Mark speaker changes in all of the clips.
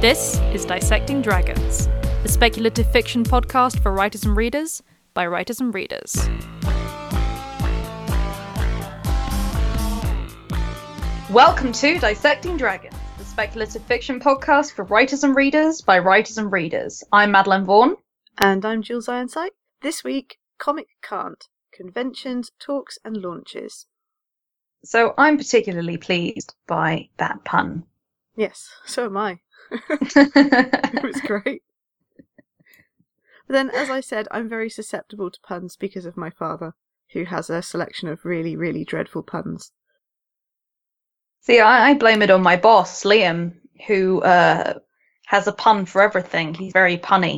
Speaker 1: This is Dissecting Dragons, a speculative fiction podcast for writers and readers, by writers and readers. Welcome to Dissecting Dragons, the speculative fiction podcast for writers and readers, by writers and readers. I'm Madeline Vaughan.
Speaker 2: And I'm Jules Ironside. This week, Comic Can't. Conventions, talks and launches.
Speaker 1: So I'm particularly pleased by that pun.
Speaker 2: Yes, so am I. It was great. But then, as I said, I'm very susceptible to puns because of my father, who has a selection of really, really dreadful puns.
Speaker 1: See, I blame it on my boss, Liam, who has a pun for everything. He's very punny.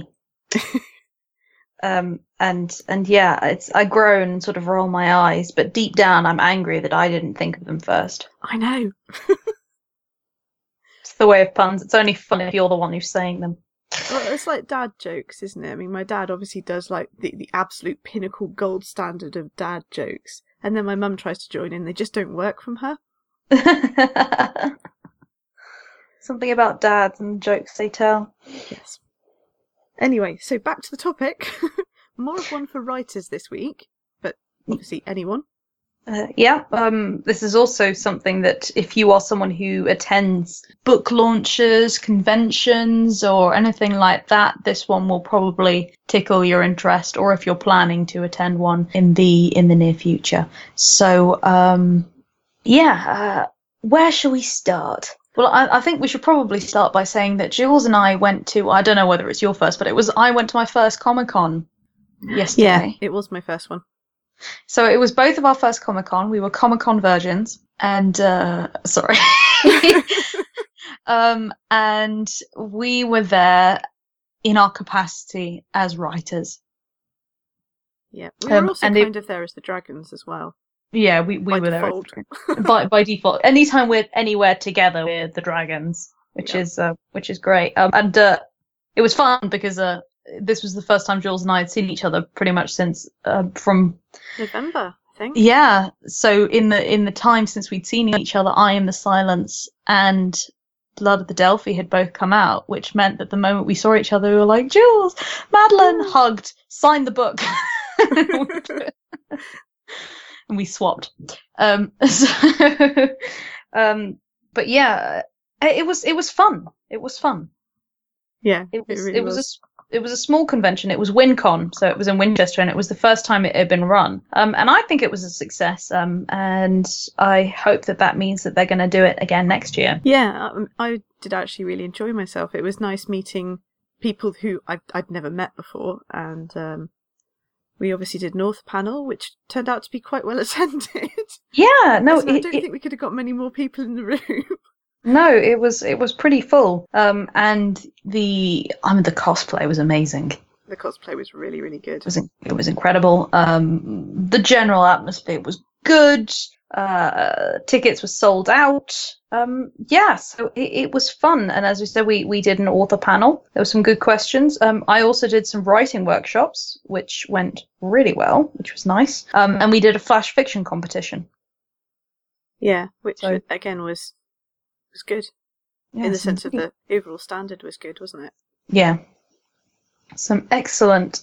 Speaker 1: And yeah, I groan and sort of roll my eyes, but deep down I'm angry that I didn't think of them first.
Speaker 2: I know.
Speaker 1: It's the way of puns. It's only fun if you're the one who's saying them.
Speaker 2: Well, it's like dad jokes, isn't it? I mean, my dad obviously does like the absolute pinnacle gold standard of dad jokes, and then my mum tries to join in. They just don't work from her.
Speaker 1: Something about dads and jokes they tell.
Speaker 2: Yes. Anyway, so back to the topic. More of one for writers this week, but obviously anyone.
Speaker 1: This is also something that if you are someone who attends book launches, conventions, or anything like that, this one will probably tickle your interest, or if you're planning to attend one in the near future. So, where shall we start? Well, I think we should probably start by saying that Jules and I went to, I don't know whether it's your first, but I went to my first Comic-Con yesterday.
Speaker 2: Yeah, it was my first one.
Speaker 1: So it was both of our first Comic-Con. We were Comic-Con virgins, and and we were there in our capacity as writers.
Speaker 2: Yeah, we were also kind of there as the dragons as well.
Speaker 1: Yeah, we were
Speaker 2: default.
Speaker 1: There by default. Anytime we're anywhere together, we're the dragons, which is great. It was fun because this was the first time Jules and I had seen each other pretty much since from
Speaker 2: November, I think.
Speaker 1: Yeah. So in the time since we'd seen each other, I Am the Silence and Blood of the Delphi had both come out, which meant that the moment we saw each other, we were like, Jules, Madeline, hugged, signed the book. And we swapped. But yeah, it was fun. It was fun.
Speaker 2: Yeah,
Speaker 1: it was a small convention. It was WinCon, so it was in Winchester, and it was the first time it had been run. And I think it was a success. And I hope that means that they're going to do it again next year.
Speaker 2: Yeah, I did actually really enjoy myself. It was nice meeting people who I'd never met before, and we obviously did North panel, which turned out to be quite well attended. Yeah, no, I don't think we could have got many more people in the room.
Speaker 1: No, it was pretty full. And the cosplay was amazing.
Speaker 2: The cosplay was really, really good.
Speaker 1: It was incredible. The general atmosphere was good. Tickets were sold out. So it was fun. And as we said, we did an author panel. There were some good questions. I also did some writing workshops, which went really well, which was nice. And we did a flash fiction competition.
Speaker 2: Yeah, which again was good. Yeah, in the sense of the overall standard was good, wasn't it?
Speaker 1: Yeah. Some excellent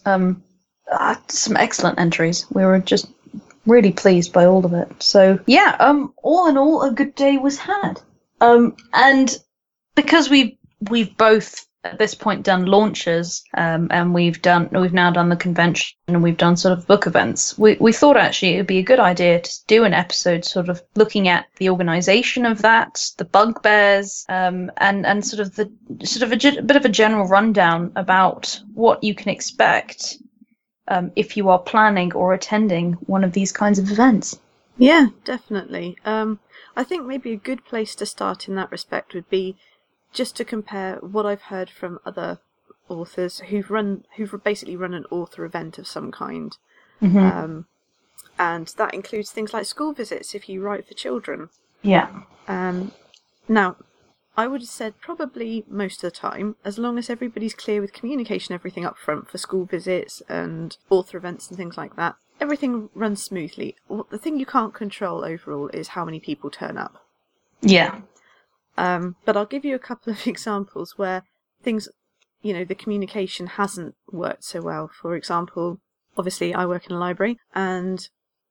Speaker 1: entries. We were just really pleased by all of it. So yeah, all in all, a good day was had. And because we've both at this point done launches, and we've now done the convention, and we've done sort of book events, we thought actually it would be a good idea to do an episode sort of looking at the organization of that, the bugbears, and sort of a bit of a general rundown about what you can expect if you are planning or attending one of these kinds of events.
Speaker 2: Yeah, definitely. I think maybe a good place to start in that respect would be just to compare what I've heard from other authors who've basically run an author event of some kind. Mm-hmm. And that includes things like school visits if you write for children.
Speaker 1: Yeah.
Speaker 2: Now, I would have said probably most of the time, as long as everybody's clear with communication, everything up front for school visits and author events and things like that, everything runs smoothly. The thing you can't control overall is how many people turn up.
Speaker 1: Yeah.
Speaker 2: But I'll give you a couple of examples where things, the communication hasn't worked so well. For example, obviously I work in a library, and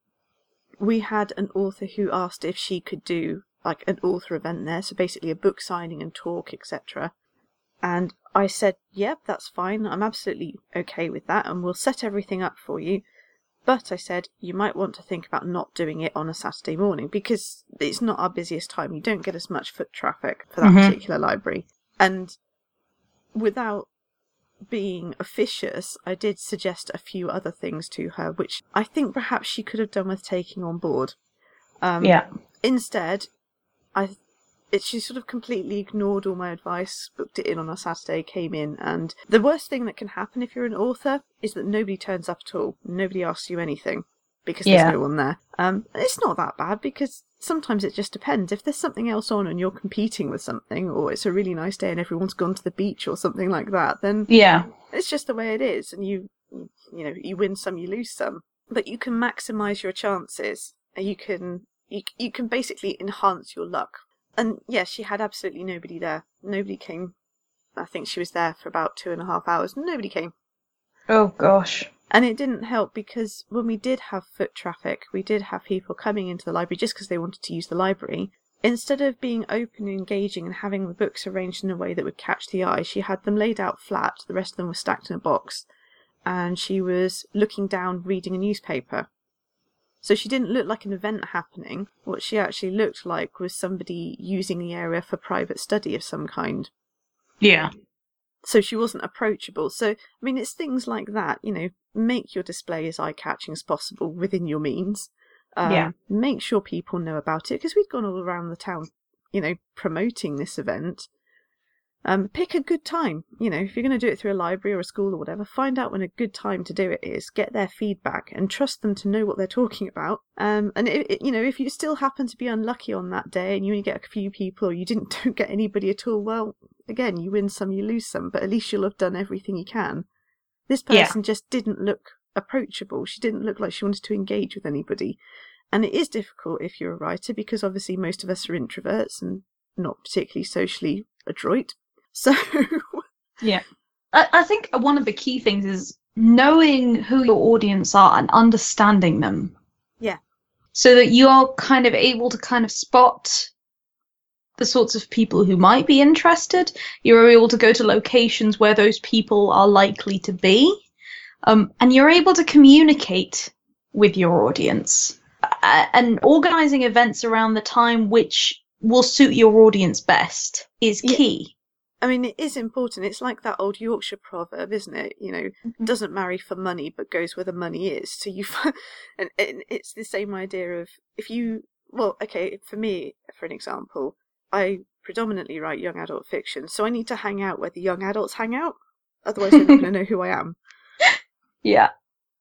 Speaker 2: we had an author who asked if she could do like an author event there, so basically a book signing and talk, etc. And I said, yep, that's fine. I'm absolutely okay with that, and we'll set everything up for you. But I said, you might want to think about not doing it on a Saturday morning, because it's not our busiest time. You don't get as much foot traffic for that particular library. And without being officious, I did suggest a few other things to her, which I think perhaps she could have done with taking on board. Instead, she sort of completely ignored all my advice, booked it in on a Saturday, came in, and the worst thing that can happen if you're an author is that nobody turns up at all. Nobody asks you anything, because there's no one there. It's not that bad, because sometimes it just depends. If there's something else on and you're competing with something, or it's a really nice day and everyone's gone to the beach or something like that, then it's just the way it is, and you win some, you lose some. But you can maximise your chances, and you can basically enhance your luck. And yes, she had absolutely nobody there. Nobody came. I think she was there for about 2.5 hours. Nobody came.
Speaker 1: Oh, gosh.
Speaker 2: And it didn't help, because when we did have foot traffic, we did have people coming into the library just because they wanted to use the library. Instead of being open and engaging and having the books arranged in a way that would catch the eye, she had them laid out flat. The rest of them were stacked in a box. And she was looking down, reading a newspaper. So she didn't look like an event happening. What she actually looked like was somebody using the area for private study of some kind.
Speaker 1: Yeah.
Speaker 2: So she wasn't approachable. So, I mean, it's things like that, make your display as eye-catching as possible within your means. Make sure people know about it, because we'd gone all around the town, promoting this event. Pick a good time. If you're going to do it through a library or a school or whatever, find out when a good time to do it is. Get their feedback and trust them to know what they're talking about. And if you still happen to be unlucky on that day and you only get a few people, or you don't get anybody at all, well, again, you win some, you lose some. But at least you'll have done everything you can. This person just didn't look approachable. She didn't look like she wanted to engage with anybody. And it is difficult if you're a writer, because obviously most of us are introverts and not particularly socially adroit. So,
Speaker 1: I think one of the key things is knowing who your audience are and understanding them.
Speaker 2: Yeah.
Speaker 1: So that you are kind of able to kind of spot the sorts of people who might be interested. You're able to go to locations where those people are likely to be. And you're able to communicate with your audience. And organising events around the time which will suit your audience best is key.
Speaker 2: I mean, it is important. It's like that old Yorkshire proverb, isn't it? Doesn't marry for money, but goes where the money is. So and it's the same idea of for me, for an example, I predominantly write young adult fiction, so I need to hang out where the young adults hang out. Otherwise, they're not going to know who I am.
Speaker 1: Yeah.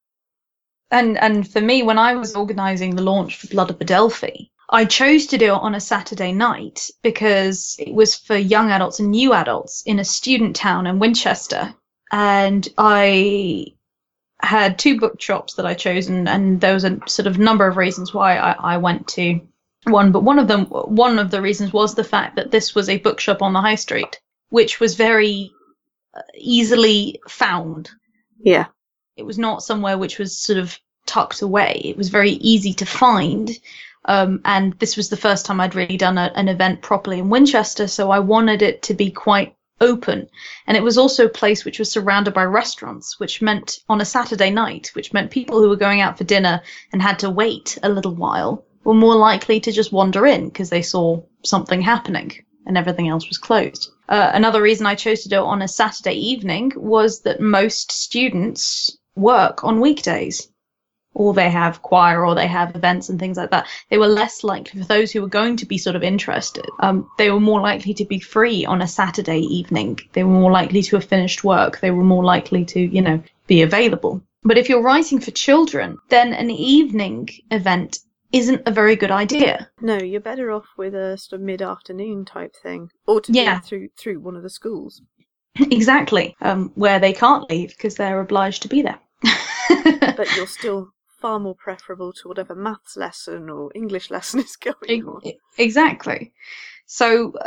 Speaker 1: And for me, when I was organising the launch for Blood of Adelphi, I chose to do it on a Saturday night because it was for young adults and new adults in a student town in Winchester. And I had 2 bookshops that I chose, and there was a sort of number of reasons why I went to one. But one of the reasons was the fact that this was a bookshop on the high street, which was very easily found.
Speaker 2: Yeah.
Speaker 1: It was not somewhere which was sort of tucked away. It was very easy to find. And this was the first time I'd really done an event properly in Winchester, so I wanted it to be quite open. And it was also a place which was surrounded by restaurants, which meant on a Saturday night, which meant people who were going out for dinner and had to wait a little while were more likely to just wander in because they saw something happening and everything else was closed. Another reason I chose to do it on a Saturday evening was that most students work on weekdays, or they have choir, or they have events and things like that. They were less likely, for those who were going to be sort of interested, they were more likely to be free on a Saturday evening. They were more likely to have finished work. They were more likely to, be available. But if you're writing for children, then an evening event isn't a very good idea.
Speaker 2: No, you're better off with a sort of mid-afternoon type thing, or to do it through one of the schools.
Speaker 1: Exactly, where they can't leave because they're obliged to be there.
Speaker 2: But you're still far more preferable to whatever maths lesson or English lesson is going on.
Speaker 1: Exactly. So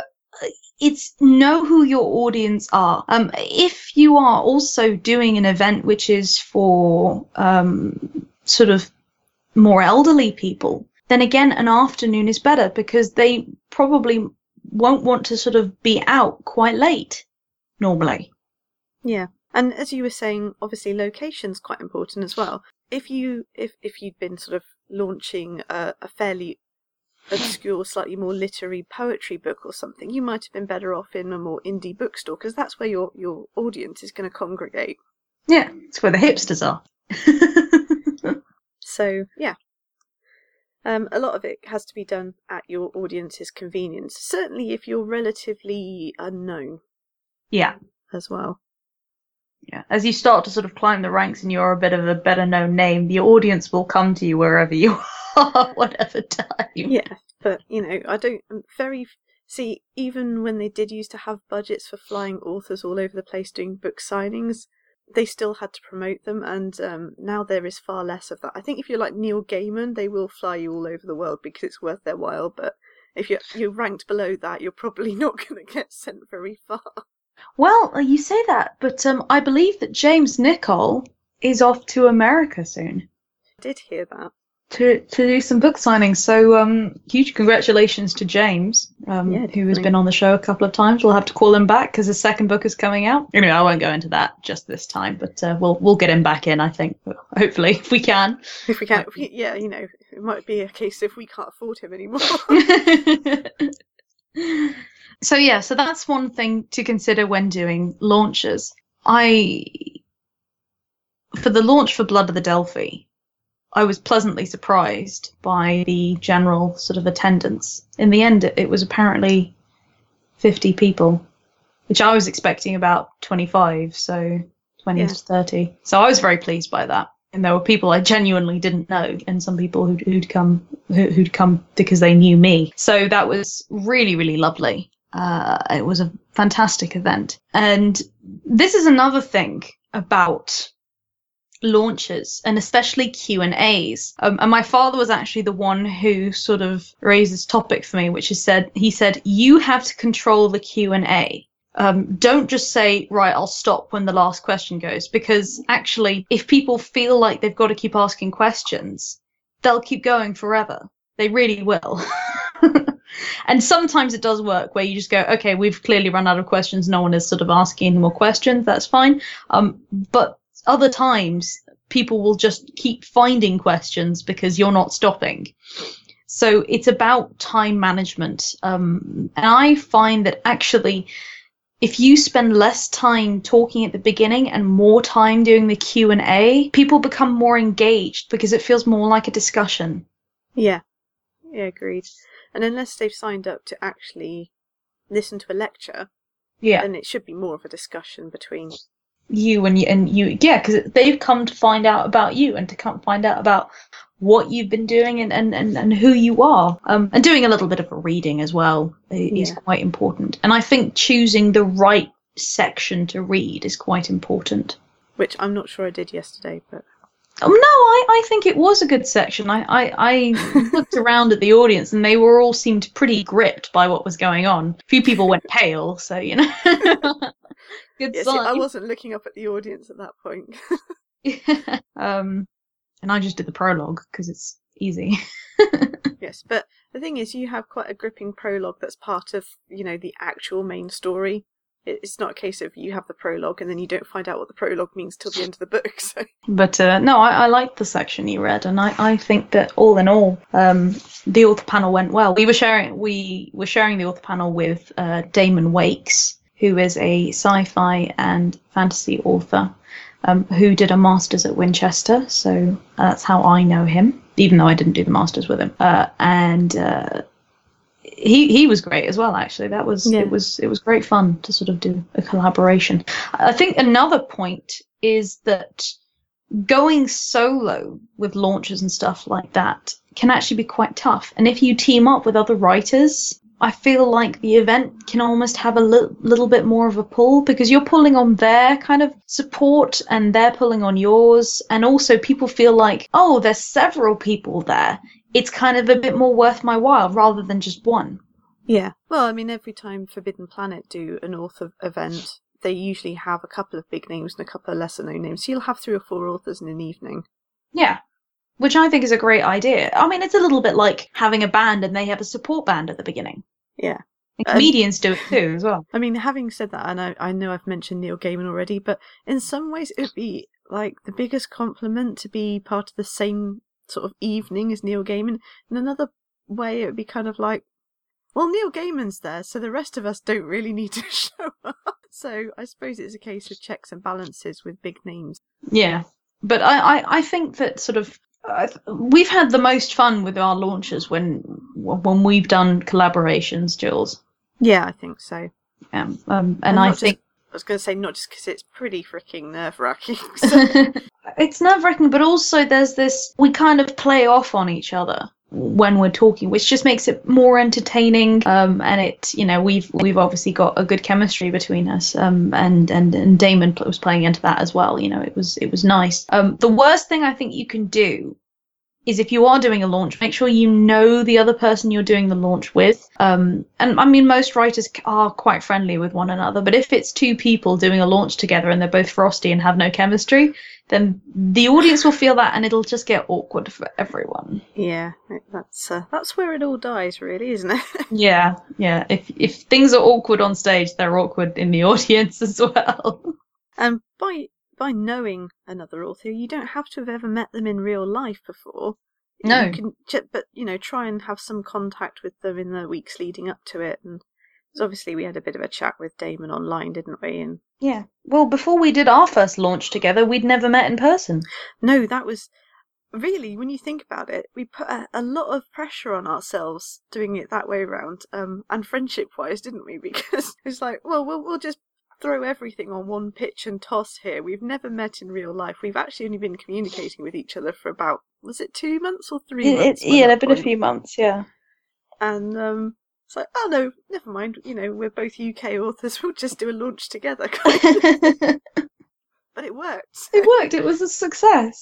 Speaker 1: it's know who your audience are. If you are also doing an event which is for sort of more elderly people, then again, an afternoon is better because they probably won't want to sort of be out quite late normally.
Speaker 2: Yeah. And as you were saying, obviously location's quite important as well. If you'd been sort of launching a fairly obscure, slightly more literary poetry book or something, you might have been better off in a more indie bookstore because that's where your audience is going to congregate.
Speaker 1: Yeah, it's where the hipsters are.
Speaker 2: So, yeah. A lot of it has to be done at your audience's convenience. Certainly if you're relatively unknown.
Speaker 1: Yeah.
Speaker 2: As well.
Speaker 1: Yeah. As you start to sort of climb the ranks and you're a bit of a better known name, the audience will come to you wherever you are, whatever time.
Speaker 2: Yeah, but, I don't see, even when they did used to have budgets for flying authors all over the place doing book signings, they still had to promote them, and now there is far less of that. I think if you're like Neil Gaiman, they will fly you all over the world because it's worth their while, but if you're ranked below that, you're probably not going to get sent very far.
Speaker 1: Well, you say that, but I believe that James Nichol is off to America soon.
Speaker 2: I did hear that.
Speaker 1: To do some book signings. So huge congratulations to James, who has been on the show a couple of times. We'll have to call him back because his second book is coming out. Anyway, I won't go into that just this time, but we'll get him back in, I think. Hopefully, if we can.
Speaker 2: If we can, it might be a case if we can't afford him anymore.
Speaker 1: So that's one thing to consider when doing launches. For the launch for Blood of the Delphi, I was pleasantly surprised by the general sort of attendance. In the end, it was apparently 50 people, which I was expecting about 25, so 20 to 30. So I was very pleased by that. And there were people I genuinely didn't know, and some people who'd come because they knew me. So that was really, really lovely. It was a fantastic event. And this is another thing about launches, and especially Q&As. And my father was actually the one who sort of raised this topic for me, which is he said, you have to control the Q&A. Don't just say, right, I'll stop when the last question goes, because actually, if people feel like they've got to keep asking questions, they'll keep going forever. They really will. And sometimes it does work where you just go, okay, we've clearly run out of questions. No one is sort of asking any more questions. That's fine. But other times people will just keep finding questions because you're not stopping. So it's about time management. And I find that actually, if you spend less time talking at the beginning and more time doing the Q&A, people become more engaged because it feels more like a discussion.
Speaker 2: Yeah, agreed. And unless they've signed up to actually listen to a lecture, then it should be more of a discussion between
Speaker 1: you and you, because they've come to find out about you and to come find out about what you've been doing and who you are. And doing a little bit of a reading as well is quite important. And I think choosing the right section to read is quite important.
Speaker 2: Which I'm not sure I did yesterday, but...
Speaker 1: No, I think it was a good section. I looked around at the audience and they were all seemed pretty gripped by what was going on. A few people went pale, so, Good sign.
Speaker 2: See, I wasn't looking up at the audience at that point.
Speaker 1: And I just did the prologue because it's easy.
Speaker 2: Yes, but the thing is, you have quite a gripping prologue that's part of, the actual main story. It's not a case of you have the prologue and then you don't find out what the prologue means till the end of the book. So. But
Speaker 1: no, I liked the section you read, and I think that all in all, the author panel went well. We were sharing the author panel with Damon Wakes, who is a sci-fi and fantasy author, who did a master's at Winchester. So that's how I know him, even though I didn't do the master's with him. He was great as well, actually. It was great fun to sort of do a collaboration. I think another point is that going solo with launches and stuff like that can actually be quite tough. And if you team up with other writers, I feel like the event can almost have a little bit more of a pull, because you're pulling on their kind of support and they're pulling on yours. And also people feel like, oh, there's several people there. It's kind of a bit more worth my while rather than just one.
Speaker 2: Yeah. Well, I mean, every time Forbidden Planet do an author event, they usually have a couple of big names and a couple of lesser known names. So you'll have 3 or 4 authors in an evening.
Speaker 1: Yeah. Which I think is a great idea. I mean, it's a little bit like having a band and they have a support band at the beginning.
Speaker 2: Yeah.
Speaker 1: And comedians do it too, as well.
Speaker 2: I mean, having said that, and I know I've mentioned Neil Gaiman already, but in some ways it would be like the biggest compliment to be part of the same sort of evening as Neil Gaiman. In another way, it would be kind of like, well, Neil Gaiman's there, so the rest of us don't really need to show up. So I suppose it's a case of checks and balances with big names.
Speaker 1: Yeah. But I think that sort of we've had the most fun with our launches when we've done collaborations, Jules.
Speaker 2: Yeah, I think so.
Speaker 1: And I think
Speaker 2: I was going to say not just because it's pretty freaking nerve-wracking.
Speaker 1: So. It's nerve-wracking, but also there's this, we kind of play off on each other when we're talking, which just makes it more entertaining. And it, you know, we've obviously got a good chemistry between us. And Damon was playing into that as well. You know, it was nice. The worst thing I think you can do is if you are doing a launch, make sure you know the other person you're doing the launch with. And I mean, most writers are quite friendly with one another, but if it's 2 people doing a launch together and they're both frosty and have no chemistry, then the audience will feel that and it'll just get awkward for everyone.
Speaker 2: Yeah, that's where it all dies, really, isn't it?
Speaker 1: Yeah. If things are awkward on stage, they're awkward in the audience as well.
Speaker 2: And by knowing another author, you don't have to have ever met them in real life before.
Speaker 1: No.
Speaker 2: You can, but try and have some contact with them in the weeks leading up to it. And obviously, we had a bit of a chat with Damon online, didn't we? And
Speaker 1: yeah. Well, before we did our first launch together, we'd never met in person.
Speaker 2: No, that was really, when you think about it, we put a lot of pressure on ourselves doing it that way around, and friendship-wise, didn't we? Because it's like, well, we'll just throw everything on one pitch and toss here. We've never met in real life. We've actually only been communicating with each other for about, was it 2 months or 3 months?
Speaker 1: Yeah, it's been a few months, yeah.
Speaker 2: And it's like, oh no, never mind. We're both UK authors. We'll just do a launch together. But it worked.
Speaker 1: It worked. It was a success.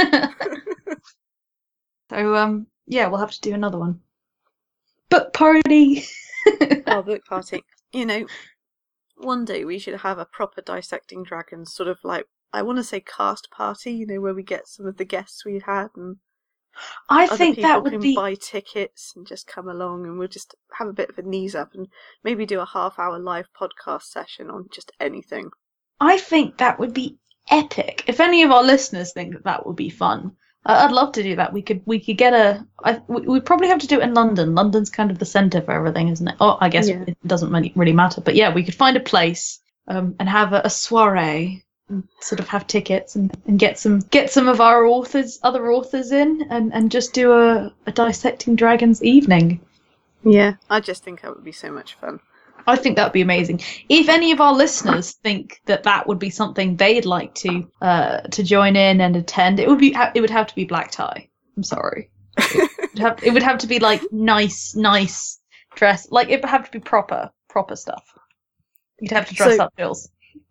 Speaker 1: So yeah, we'll have to do another one. Book party.
Speaker 2: Oh, book party. One day we should have a proper Dissecting Dragons sort of like, I want to say cast party, where we get some of the guests we had and
Speaker 1: I think that would be,
Speaker 2: buy tickets and just come along and we'll just have a bit of a knees up and maybe do a half-hour live podcast session on just anything.
Speaker 1: I think that would be epic. If any of our listeners think that would be fun, I'd love to do that. We could get we'd probably have to do it in London. London's kind of the centre for everything, isn't it? Oh, I guess It doesn't really matter. But yeah, we could find a place and have a soiree and sort of have tickets and get some of our other authors in and just do a Dissecting Dragons evening.
Speaker 2: Yeah, I just think that would be so much fun.
Speaker 1: I think that would be amazing. If any of our listeners think that would be something they'd like to join in and attend, it would have to be black tie. I'm sorry. It would have to be like nice dress. Like it would have to be proper stuff. You'd have to dress up, Jules.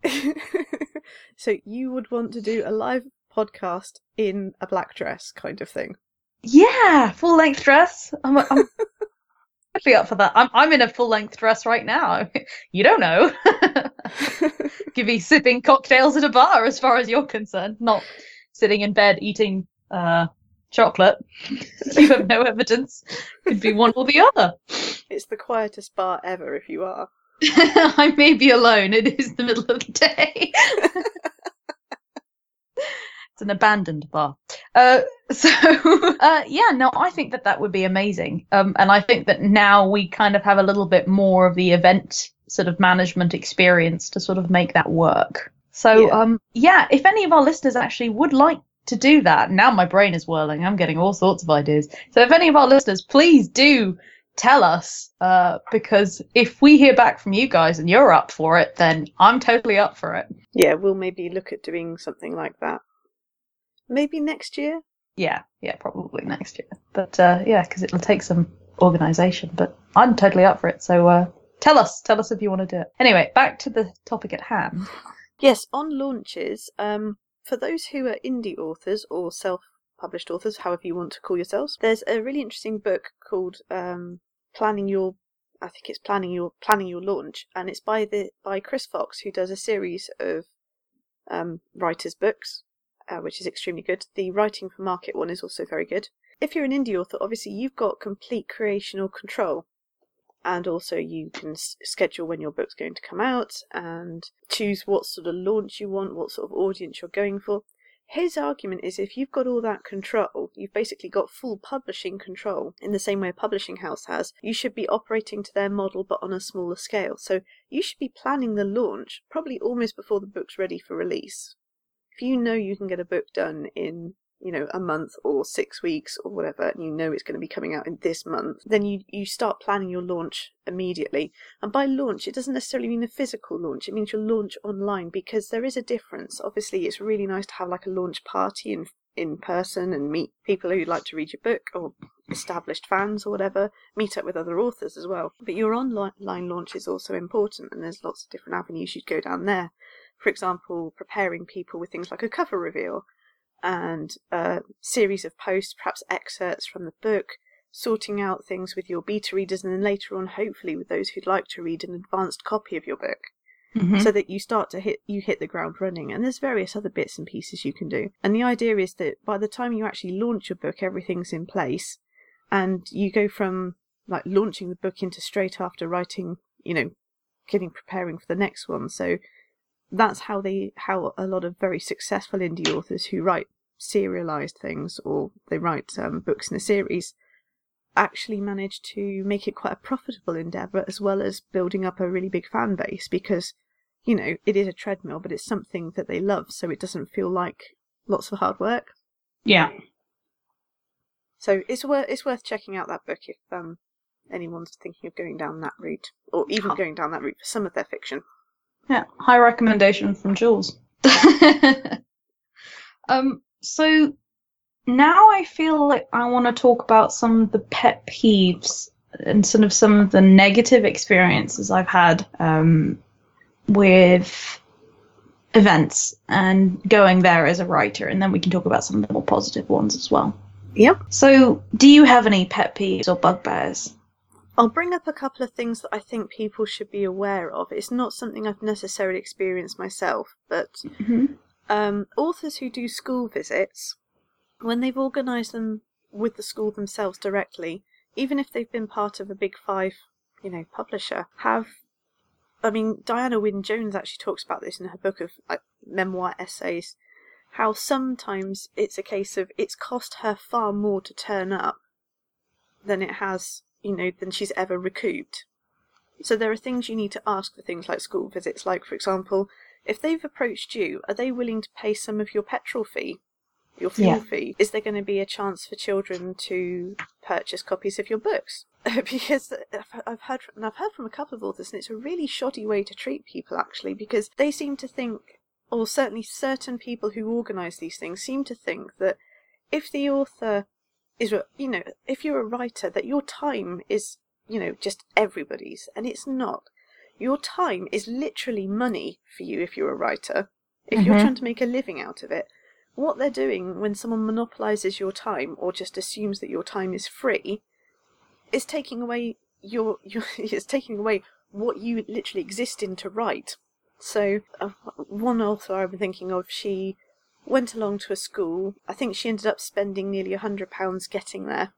Speaker 2: So you would want to do a live podcast in a black dress kind of thing?
Speaker 1: Yeah, full length dress. I'm be up for that. I'm in a full length dress right now. You don't know. Could be sipping cocktails at a bar, as far as you're concerned. Not sitting in bed eating chocolate. You have no evidence. Could be one or the other.
Speaker 2: It's the quietest bar ever if you are.
Speaker 1: I may be alone. It is the middle of the day. It's an abandoned bar. I think that would be amazing. And I think that now we kind of have a little bit more of the event sort of management experience to sort of make that work. So, if any of our listeners actually would like to do that, now my brain is whirling. I'm getting all sorts of ideas. So if any of our listeners, please do tell us, because if we hear back from you guys and you're up for it, then I'm totally up for it.
Speaker 2: Yeah, we'll maybe look at doing something like that. Maybe next year?
Speaker 1: Yeah, probably next year. But because it'll take some organisation. But I'm totally up for it. So tell us if you want to do it. Anyway, back to the topic at hand.
Speaker 2: Yes, on launches, for those who are indie authors or self-published authors, however you want to call yourselves, there's a really interesting book called Planning Your I think it's planning your launch, and it's by Chris Fox, who does a series of writers' books, which is extremely good. The Writing for Market one is also very good. If you're an indie author, obviously you've got complete creational control, and also you can schedule when your book's going to come out and choose what sort of launch you want, what sort of audience you're going for. His argument is if you've got all that control, you've basically got full publishing control in the same way a publishing house has. You should be operating to their model but on a smaller scale. So you should be planning the launch probably almost before the book's ready for release. If you know you can get a book done in, a month or 6 weeks or whatever, and you know it's going to be coming out in this month, then you start planning your launch immediately. And by launch, it doesn't necessarily mean a physical launch. It means your launch online, because there is a difference. Obviously, it's really nice to have like a launch party in person and meet people who'd like to read your book, or established fans or whatever, meet up with other authors as well. But your online launch is also important, and there's lots of different avenues you'd go down there. For example, preparing people with things like a cover reveal, and a series of posts, perhaps excerpts from the book, sorting out things with your beta readers, and then later on, hopefully, with those who'd like to read an advanced copy of your book, so that you start to hit the ground running. And there's various other bits and pieces you can do. And the idea is that by the time you actually launch your book, everything's in place, and you go from like launching the book into straight after writing, preparing for the next one. So that's how a lot of very successful indie authors who write serialized things, or they write books in a series, actually manage to make it quite a profitable endeavour, as well as building up a really big fan base, because it is a treadmill, but it's something that they love, so it doesn't feel like lots of hard work.
Speaker 1: Yeah.
Speaker 2: So it's worth checking out that book if anyone's thinking of going down that route, or even going down that route for some of their fiction.
Speaker 1: Yeah, high recommendation from Jules. So now I feel like I want to talk about some of the pet peeves and sort of some of the negative experiences I've had with events and going there as a writer, and then we can talk about some of the more positive ones as well.
Speaker 2: Yep.
Speaker 1: So, do you have any pet peeves or bugbears?
Speaker 2: I'll bring up a couple of things that I think people should be aware of. It's not something I've necessarily experienced myself, but authors who do school visits, when they've organised them with the school themselves directly, even if they've been part of a big five, publisher, Diana Wynne Jones actually talks about this in her book of memoir essays, how sometimes it's a case of it's cost her far more to turn up than it has, than she's ever recouped. So there are things you need to ask for things like school visits, like, for example, if they've approached you, are they willing to pay some of your petrol fee, your fuel fee? Is there going to be a chance for children to purchase copies of your books? Because I've heard from a couple of authors, and it's a really shoddy way to treat people, actually, because they seem to think, or certainly certain people who organise these things seem to think that if the author is, if you're a writer, that your time is, just everybody's, and it's not. Your time is literally money for you if you're a writer, if you're trying to make a living out of it. What they're doing when someone monopolises your time, or just assumes that your time is free, is taking away it's taking away what you literally exist in to write. So one author I've been thinking of, she went along to a school. I think she ended up spending nearly £100 getting there.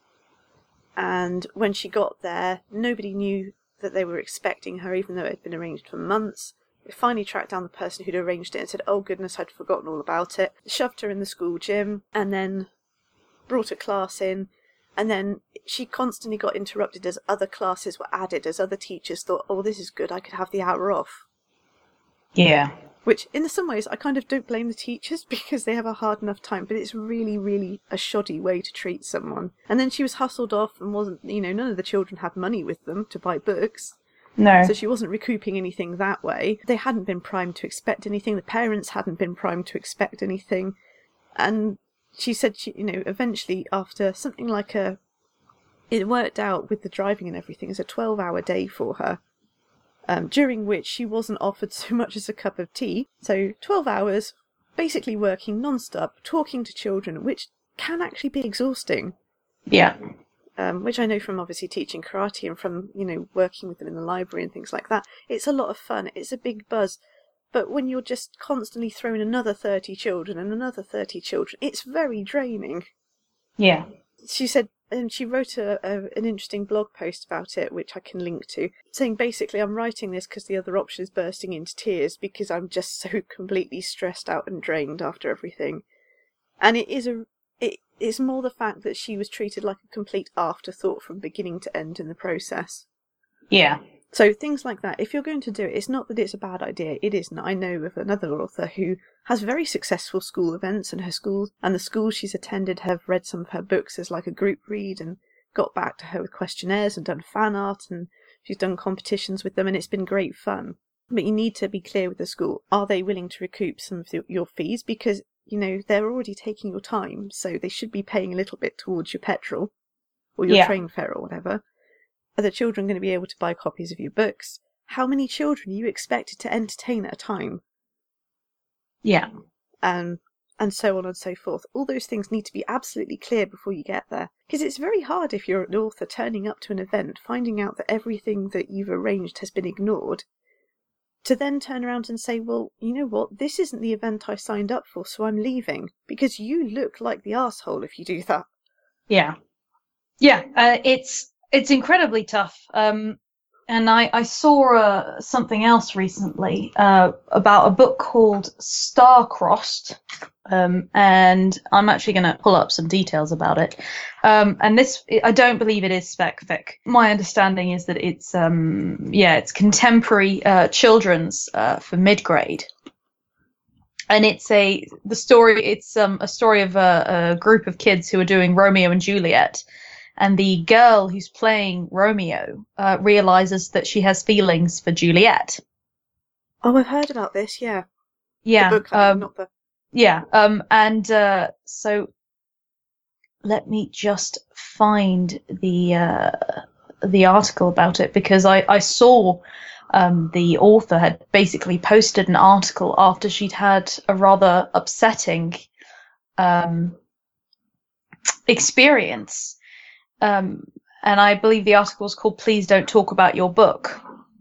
Speaker 2: And when she got there, nobody knew that they were expecting her, even though it had been arranged for months. We finally tracked down the person who'd arranged it and said, oh goodness, I'd forgotten all about it. Shoved her in the school gym, and then brought a class in. And then she constantly got interrupted as other classes were added, as other teachers thought, oh, this is good, I could have the hour off.
Speaker 1: Yeah.
Speaker 2: Which, in some ways, I kind of don't blame the teachers, because they have a hard enough time, but it's really, really a shoddy way to treat someone. And then she was hustled off and wasn't, none of the children had money with them to buy books.
Speaker 1: No.
Speaker 2: So she wasn't recouping anything that way. They hadn't been primed to expect anything. The parents hadn't been primed to expect anything. And she said, eventually, after something like it worked out with the driving and everything as a 12-hour day for her. During which she wasn't offered so much as a cup of tea. So 12 hours, basically working non-stop, talking to children, which can actually be exhausting.
Speaker 1: Yeah.
Speaker 2: which I know from obviously teaching karate and from, working with them in the library and things like that. It's a lot of fun. It's a big buzz. But when you're just constantly throwing another 30 children and another 30 children, it's very draining.
Speaker 1: Yeah.
Speaker 2: She said, and she wrote an interesting blog post about it, which I can link to, saying basically, I'm writing this because the other option is bursting into tears because I'm just so completely stressed out and drained after everything. And it's more the fact that she was treated like a complete afterthought from beginning to end in the process.
Speaker 1: Yeah.
Speaker 2: So things like that, if you're going to do it, it's not that it's a bad idea. It isn't. I know of another author who has very successful school events, and the schools she's attended have read some of her books as like a group read and got back to her with questionnaires and done fan art, and she's done competitions with them, and it's been great fun. But you need to be clear with the school. Are they willing to recoup some of your fees? Because, they're already taking your time, so they should be paying a little bit towards your petrol or your train fare or whatever. Are the children going to be able to buy copies of your books? How many children are you expected to entertain at a time?
Speaker 1: Yeah.
Speaker 2: And so on and so forth. All those things need to be absolutely clear before you get there. Because it's very hard if you're an author turning up to an event, finding out that everything that you've arranged has been ignored, to then turn around and say, well, you know what, this isn't the event I signed up for, so I'm leaving. Because you look like the arsehole if you do that.
Speaker 1: Yeah. Yeah, it's incredibly tough. And I saw something else recently about a book called Star-Crossed, and I'm actually going to pull up some details about it. And this, I don't believe it is spec fic. My understanding is that it's it's contemporary children's for mid-grade. And it's a story of a group of kids who are doing Romeo and Juliet. And the girl who's playing Romeo realizes that she has feelings for Juliet.
Speaker 2: Oh, I've heard about this, yeah.
Speaker 1: Yeah.
Speaker 2: The book, not the...
Speaker 1: Yeah. So let me just find the article about it, because I saw the author had basically posted an article after she'd had a rather upsetting experience. And I believe the article was called "Please Don't Talk About Your Book."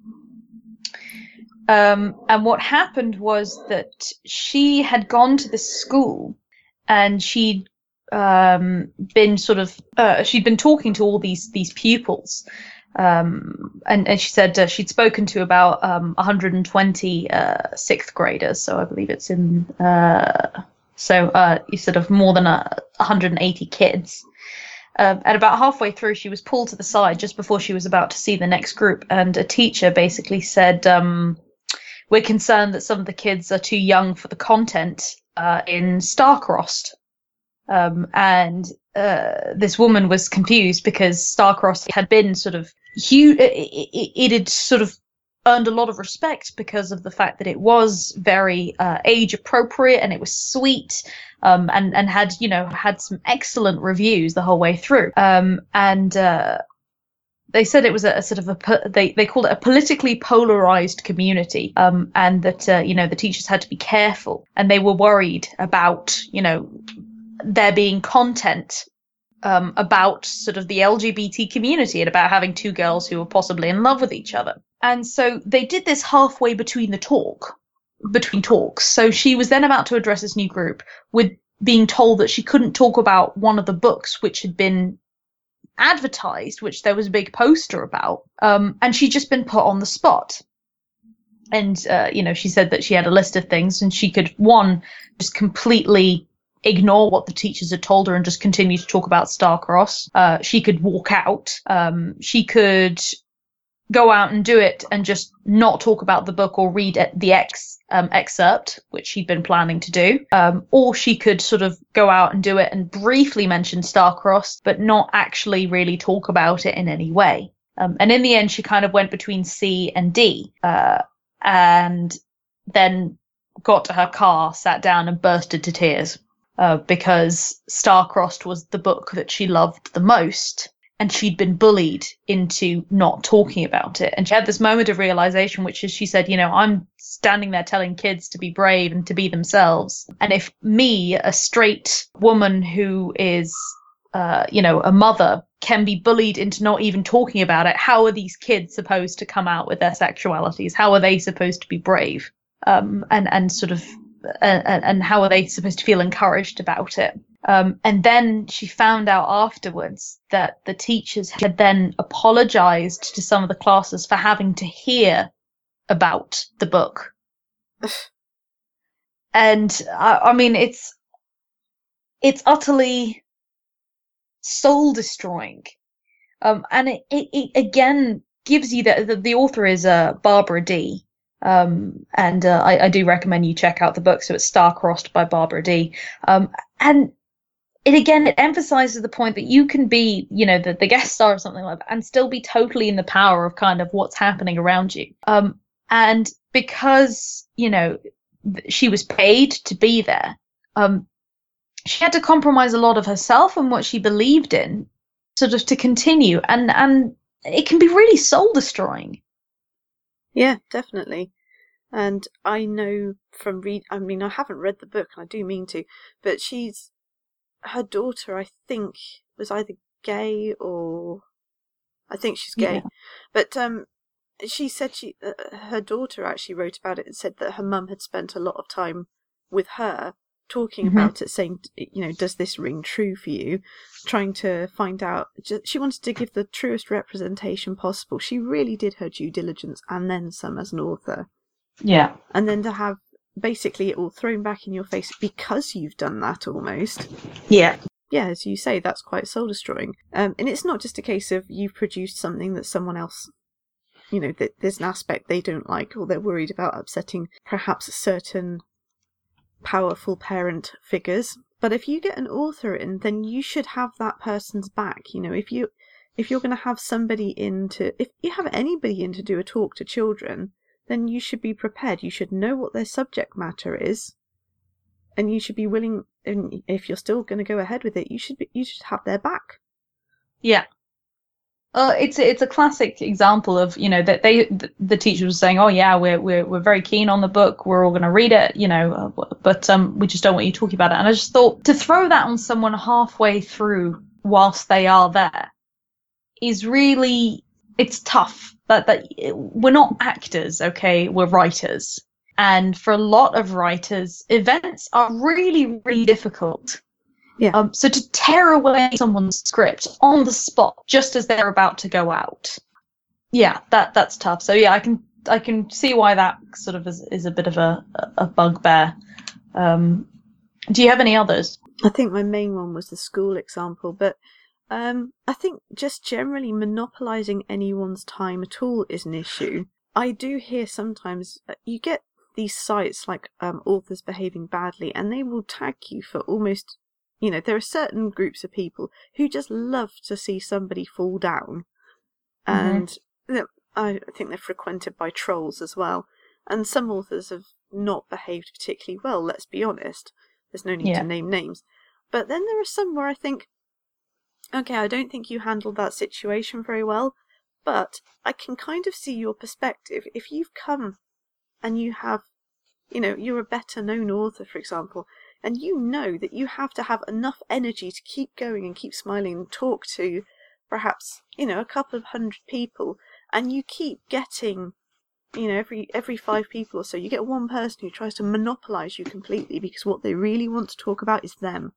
Speaker 1: And what happened was that she had gone to this school, and she'd been she'd been talking to all these pupils, and she said she'd spoken to about 120 sixth graders. So I believe it's in you sort of more than 180 kids. And about halfway through, she was pulled to the side just before she was about to see the next group, and a teacher basically said, we're concerned that some of the kids are too young for the content in Star-Crossed. And this woman was confused because Star-Crossed had been sort of huge. It had sort of earned a lot of respect because of the fact that it was very age appropriate, and it was sweet, and had some excellent reviews the whole way through. They said it was a sort of they called it a politically polarized community, and that the teachers had to be careful, and they were worried about there being content about sort of the LGBT community and about having two girls who were possibly in love with each other. And so they did this halfway between talks. So she was then about to address this new group with being told that she couldn't talk about one of the books which had been advertised, which there was a big poster about, and she'd just been put on the spot. And she said that she had a list of things, and she could, one, just completely ignore what the teachers had told her and just continue to talk about Star-Crossed. She could walk out. She could go out and do it and just not talk about the book or read the excerpt, which she'd been planning to do. Or she could sort of go out and do it and briefly mention Star-Crossed, but not actually really talk about it in any way. And in the end, she kind of went between C and D, and then got to her car, sat down and burst into tears, because Star-Crossed was the book that she loved the most. And she'd been bullied into not talking about it. And she had this moment of realization, which is, she said, I'm standing there telling kids to be brave and to be themselves. And if me, a straight woman who is, a mother, can be bullied into not even talking about it, how are these kids supposed to come out with their sexualities? How are they supposed to be brave? And sort of, and how are they supposed to feel encouraged about it? And then she found out afterwards that the teachers had then apologized to some of the classes for having to hear about the book. And I mean, it's utterly soul destroying. And it again gives you that the author is Barbara D. And I do recommend you check out the book. So it's Star-Crossed by Barbara D. And it emphasizes the point that you can be, you know, the guest star or something like that and still be totally in the power of kind of what's happening around you. And because, you know, she was paid to be there, she had to compromise a lot of herself and what she believed in sort of to continue. And it can be really soul destroying.
Speaker 2: Yeah, definitely. And I know from I mean, I haven't read the book and I do mean to, but her daughter, I think, was either gay or I think she's gay. Yeah. But she said her daughter actually wrote about it and said that her mum had spent a lot of time with her talking about it, saying, you know, does this ring true for you? Trying to find out. She wanted to give the truest representation possible. She really did her due diligence and then some as an author.
Speaker 1: Yeah.
Speaker 2: And then to have basically it all thrown back in your face because you've done that almost.
Speaker 1: Yeah.
Speaker 2: Yeah, as you say, that's quite soul destroying. And it's not just a case of you've produced something that someone else, you know, that there's an aspect they don't like or they're worried about upsetting perhaps certain powerful parent figures. But if you get an author in, then you should have that person's back. You know, if you're going to have somebody if you have anybody in to do a talk to children, then you should be prepared. You should know what their subject matter is, and you should be willing. And if you're still going to go ahead with it, you should have their back.
Speaker 1: Yeah. It's a classic example of, you know, that the teacher was saying, oh yeah, we're very keen on the book, we're all going to read it, you know, but we just don't want you talking about it. And I just thought to throw that on someone halfway through whilst they are there is really, it's tough. That we're not actors, okay, we're writers, and for a lot of writers, events are really, really difficult.
Speaker 2: Yeah.
Speaker 1: So to tear away someone's script on the spot just as they're about to go out, yeah, that's tough. So yeah, I can see why that sort of is a bit of a bugbear. Do you have any others?
Speaker 2: I think my main one was the school example, but I think just generally monopolising anyone's time at all is an issue. I do hear sometimes you get these sites like Authors Behaving Badly, and they will tag you for almost, you know, there are certain groups of people who just love to see somebody fall down. And I think they're frequented by trolls as well. And some authors have not behaved particularly well, let's be honest. There's no need to name names. But then there are some where I think, okay, I don't think you handled that situation very well, but I can kind of see your perspective. If you've come and you have, you know, you're a better known author, for example, and you know that you have to have enough energy to keep going and keep smiling and talk to perhaps, you know, a couple of hundred people, and you keep getting, you know, every 5 people or so, you get one person who tries to monopolise you completely because what they really want to talk about is them.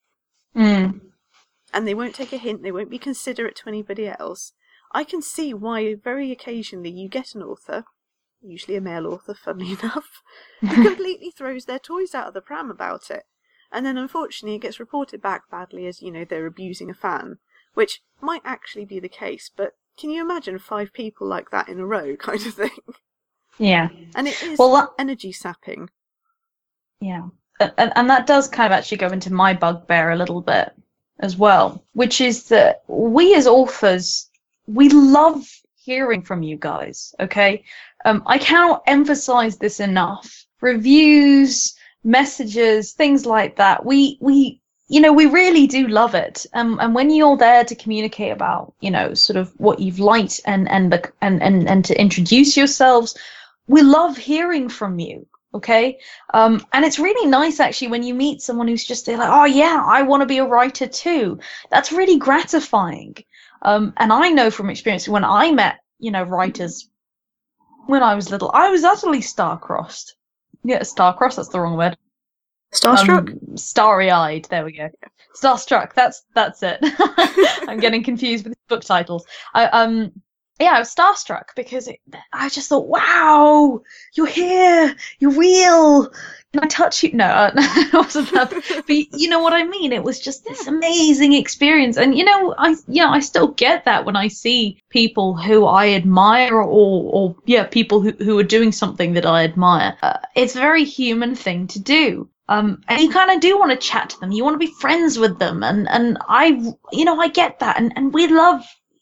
Speaker 2: And they won't take a hint, they won't be considerate to anybody else. I can see why very occasionally you get an author, usually a male author, funnily enough, who completely throws their toys out of the pram about it. And then unfortunately it gets reported back badly as, you know, they're abusing a fan, which might actually be the case, but can you imagine 5 people like that in a row kind of thing?
Speaker 1: Yeah.
Speaker 2: And it is energy sapping.
Speaker 1: Yeah. And that does kind of actually go into my bugbear a little bit as well, which is that we as authors, we love hearing from you guys, okay? I cannot emphasize this enough. Reviews, messages, things like that. We really do love it. And when you're there to communicate about, you know, sort of what you've liked and to introduce yourselves, we love hearing from you. Okay. And it's really nice actually when you meet someone who's just like, oh yeah, I want to be a writer too. That's really gratifying. And I know from experience when I met, writers when I was little, I was utterly star-crossed. Yeah, star-crossed, that's the wrong word.
Speaker 2: Starstruck?
Speaker 1: Starry-eyed, there we go. Starstruck, that's it. I'm getting confused with book titles. I was starstruck because I just thought, wow, you're here, you're real. Can I touch you? No, it wasn't that. But you know what I mean? It was just this amazing experience. And I still get that when I see people who I admire or people who are doing something that I admire. It's a very human thing to do. And you kind of do want to chat to them. You want to be friends with them. And I get that. And we love,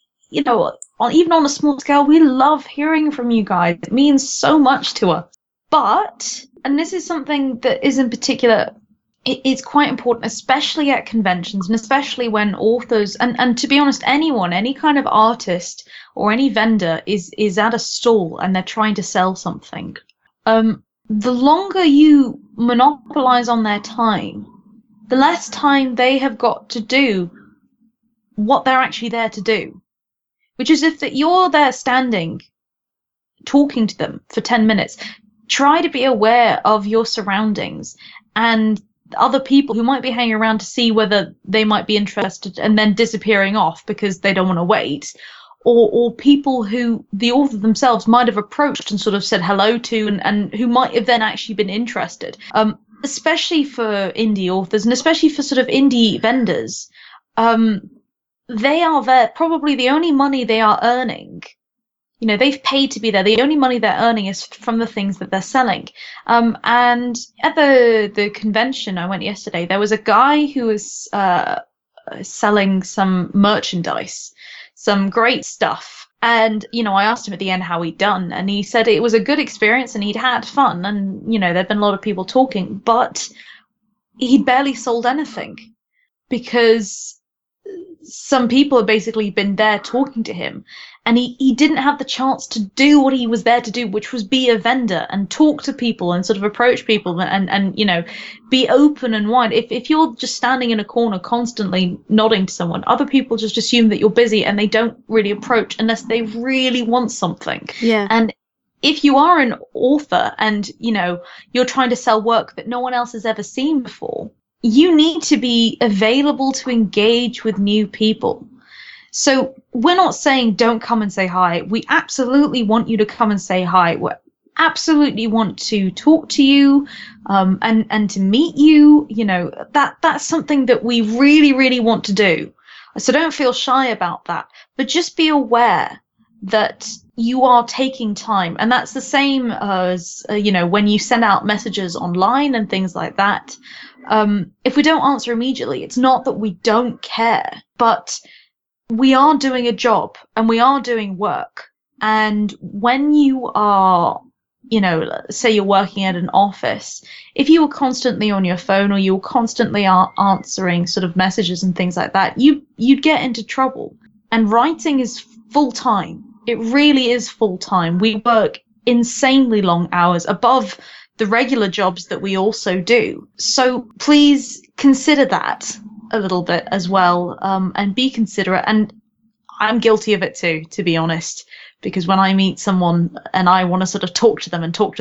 Speaker 1: even on a small scale, we love hearing from you guys. It means so much to us. But, and this is something that is in particular, it's quite important, especially at conventions and especially when authors, and to be honest, anyone, any kind of artist or any vendor is at a stall and they're trying to sell something. The longer you monopolize on their time, the less time they have got to do what they're actually there to do. Which is if you're there standing, talking to them for 10 minutes, try to be aware of your surroundings and other people who might be hanging around to see whether they might be interested and then disappearing off because they don't want to wait. Or people who the author themselves might have approached and sort of said hello to and who might have then actually been interested. Especially for indie authors and especially for sort of indie vendors. They are there, probably the only money they are earning. They've paid to be there. The only money they're earning is from the things that they're selling. And at the convention I went yesterday, there was a guy who was selling some merchandise, some great stuff. And, I asked him at the end how he'd done, and he said it was a good experience and he'd had fun and, there'd been a lot of people talking, but he'd barely sold anything because some people have basically been there talking to him and he didn't have the chance to do what he was there to do, which was be a vendor and talk to people and sort of approach people and be open and wide. If you're just standing in a corner constantly nodding to someone, other people just assume that you're busy and they don't really approach unless they really want something.
Speaker 2: Yeah.
Speaker 1: And if you are an author and, you're trying to sell work that no one else has ever seen before, you need to be available to engage with new people. So we're not saying don't come and say hi. We absolutely want you to come and say hi. We absolutely want to talk to you and to meet you. That's something that we really, really want to do. So don't feel shy about that. But just be aware that you are taking time. And that's the same as, when you send out messages online and things like that. If we don't answer immediately, it's not that we don't care, but we are doing a job and we are doing work. And when you are, say you're working at an office, if you were constantly on your phone or you were constantly answering sort of messages and things like that, you'd get into trouble. And writing is full time. It really is full time. We work insanely long hours above the regular jobs that we also do. So please consider that a little bit as well, and be considerate. And I'm guilty of it too, to be honest, because when I meet someone and I want to sort of talk to them,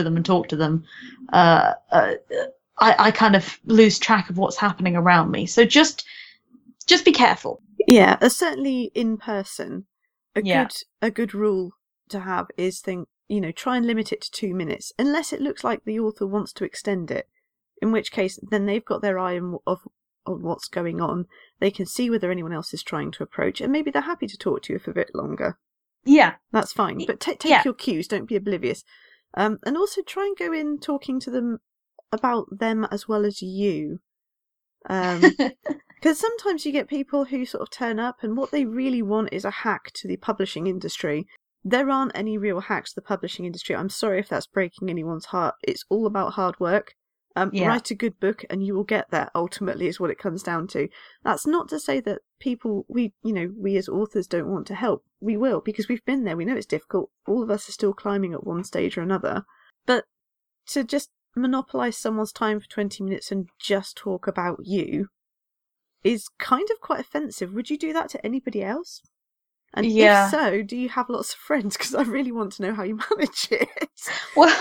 Speaker 1: I kind of lose track of what's happening around me. So just be careful.
Speaker 2: Yeah, certainly in person, a good rule to have is try and limit it to 2 minutes, unless it looks like the author wants to extend it, in which case then they've got their eye on what's going on. They can see whether anyone else is trying to approach, and maybe they're happy to talk to you for a bit longer.
Speaker 1: Yeah.
Speaker 2: That's fine, but take your cues, don't be oblivious. And also try and go in talking to them about them as well as you. Because sometimes you get people who sort of turn up and what they really want is a hack to the publishing industry. There aren't any real hacks to the publishing industry. I'm sorry if that's breaking anyone's heart. It's all about hard work. Write a good book and you will get there, ultimately, is what it comes down to. That's not to say that we as authors don't want to help. We will, because we've been there. We know it's difficult. All of us are still climbing at one stage or another. But to just monopolise someone's time for 20 minutes and just talk about you is kind of quite offensive. Would you do that to anybody else? And
Speaker 1: Yeah.
Speaker 2: if so, do you have lots of friends? Because I really want to know how you manage it.
Speaker 1: Well,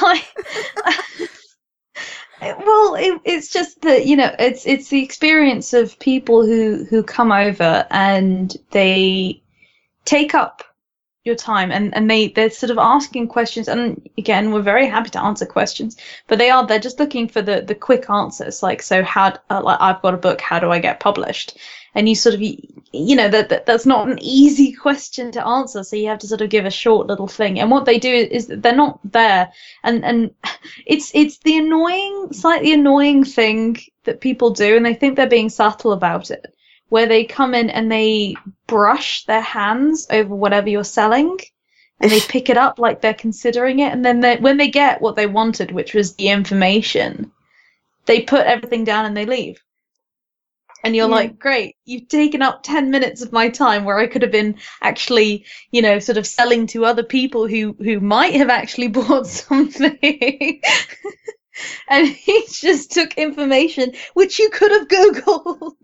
Speaker 1: it's just that, it's the experience of people who come over and they take up your time, and they're sort of asking questions, and again, we're very happy to answer questions, but they're just looking for the quick answers, like, so how, like, I've got a book, how do I get published? And you sort of, that's not an easy question to answer, so you have to sort of give a short little thing. And what they do is they're not there, and it's the slightly annoying thing that people do, and they think they're being subtle about it, where they come in and they brush their hands over whatever you're selling, and they pick it up like they're considering it, and then when they get what they wanted, which was the information, they put everything down and they leave. And you're like, great, you've taken up 10 minutes of my time where I could have been actually, sort of selling to other people who might have actually bought something. And he just took information which you could have Googled.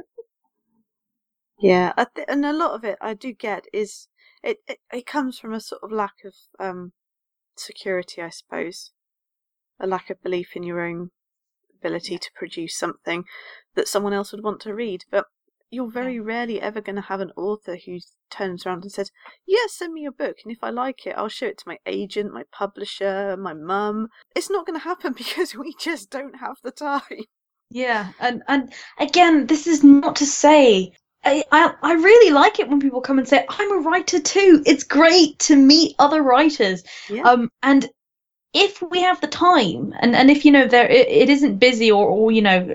Speaker 2: Yeah, and a lot of it I do get is it comes from a sort of lack of security, I suppose, a lack of belief in your own ability to produce something that someone else would want to read. But you're very rarely ever going to have an author who turns around and says, yeah, send me your book, and if I like it, I'll show it to my agent, my publisher, my mum. It's not going to happen because we just don't have the time.
Speaker 1: Yeah, and again, this is not to say, I really like it when people come and say, I'm a writer too. It's great to meet other writers.
Speaker 2: Yeah.
Speaker 1: And if we have the time, and if it isn't busy, or